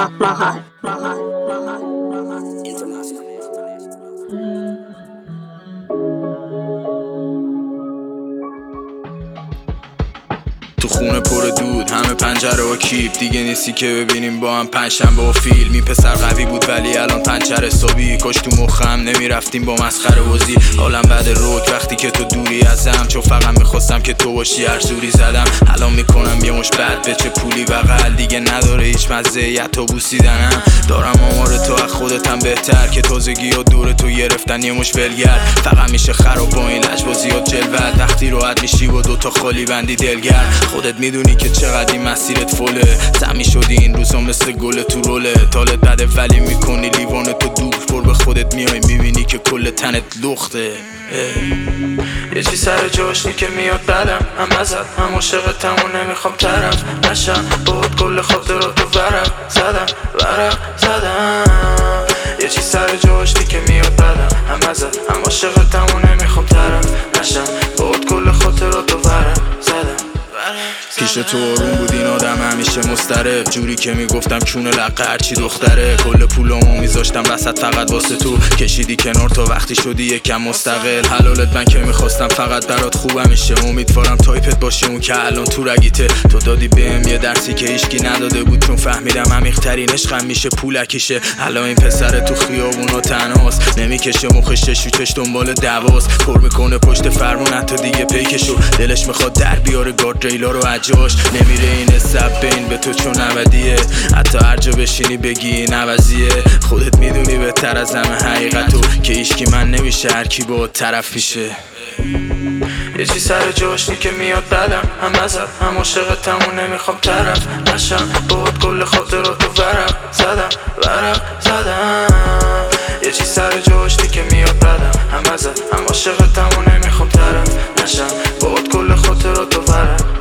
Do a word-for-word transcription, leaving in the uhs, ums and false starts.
Mahal. تو خونه پر دود، همه پنجره و کیپ، دیگه نیستی که ببینیم با هم پنجشنبه و فیلم. این پسر قوی بود ولی الان پنچر صبحی، کاش تو مخم نمیرفتیم با مسخره بازی. حالم بعد روک وقتی که تو دوری ازم، چون فقط میخواستم که تو باشی هر زوری زدم. الان میکنم یه مش بد به چه پولی بغل، دیگه نداره هیچ مزه یه تو بوسیدنم. دارم آمار تو از خودتم بهتر، که تازگی و دور تو گرفتن یه مش ولگرد. فقط میشه خراب با این لجبازی و جلوت، وقتی راحت میشی با دوتا خالی بندی دلگرد. خودت میدونی که چقدر این مسیرت فله، زمی شدی این روزا مثل گل تو روله. تالت بده ولی میکنی لیوان تو دور پر، به خودت میای میبینی که کل تنت لخته. یه چی سر جاشنی که میاد بدم، هم ازت هم عاشقتم و نمیخوام طرف نشم. باهات کل خاطراتو ورق زدم ورق زدم. یه چی سر جاشنی که میاد بدم، هم ازت هم عاشقتم و نمیخوام طرف نشم. باهات کل خاطراتو ورق زدم. پیش تو آروم بود این آدم همیشه مضطرب، جوری که میگفتم کونه لقه هرچی دختره. کل پولامو میذاشتم وسط فقط واسه تو، کشیدی کنار تا وقتی شدی یکم مستقل. حلالت من که میخواستم فقط برات خوبم میشه، امیدوارم تایپت باشه اون که الان تو رگیته. تو دادی بهم یه درسی که هیچکی نداده بود، چون فهمیدم عمیق‌ترین عشقم میشه پولکیشه. الان این پسر تو خیابونا تنهاست، نمیکشه مخش چشوچش دنبال دواست. پر میکنه پشت فرمون حتی دیگه پیکشو، دلش میخواد در بیاره گارد ریلا رو عجاش. نمیره این سب بین به تو چون نودیه، حتی هر جا بشینی بگی این عوضیه. خودت میدونی بهتر از همه حقیقتو، که هیچکی من نمیشه هر کی با طرف میشه. یه چی سر جاشنی که میاد بدم، هم ازت هم عاشقتم و نمیخوام طرف نشم. باهات کل خاطراتو ورق زدم ورق زدم. یه چی سر جاشنی که میاد بدم، هم ازت هم عاشقتم و نمیخوام طرف نشم. باهات کل خاطراتو ورق